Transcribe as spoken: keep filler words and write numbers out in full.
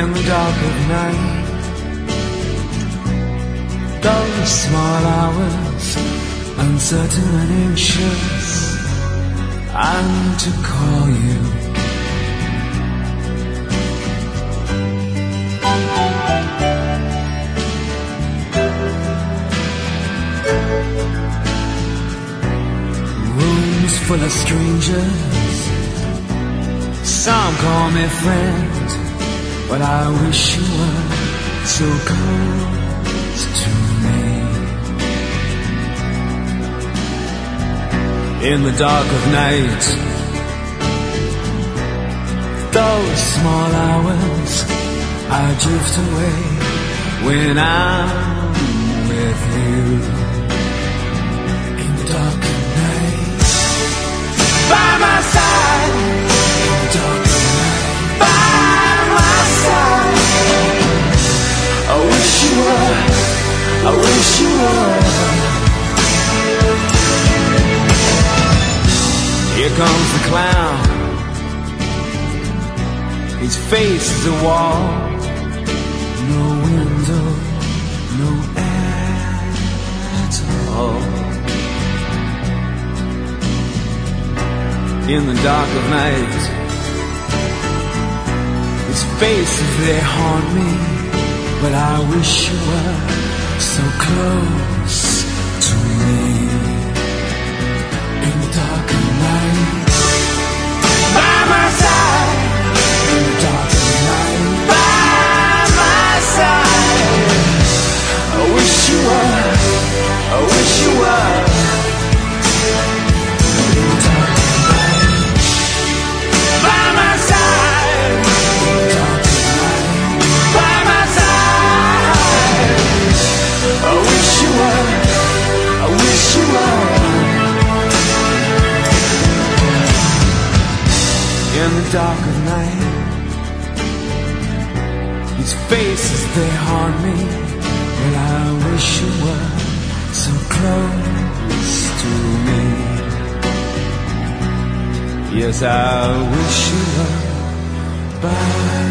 in the dark of night. Those small hours, uncertain and anxious, I need to call you. Rooms full of strangers, some call me friend, but I wish you were so close to me. In the dark of night, those small hours, I drift away when I'm with you. In the dark of night, by my side. In the dark of night, by my side. I wish you were, I wish you were. Here comes the clown. His face is a wall. No window, no air at all. In the dark of night, his faces, they haunt me, but I wish you were so close to me. In the dark of night, by my side. In the dark of night, by my side. I wish you were, I wish you were. In the dark of night, by my side. In the dark of night, by my side. I wish you were, I wish you were. In the dark of night, his faces, they haunt me, but I wish you were so close to me. Yes, I wish you were by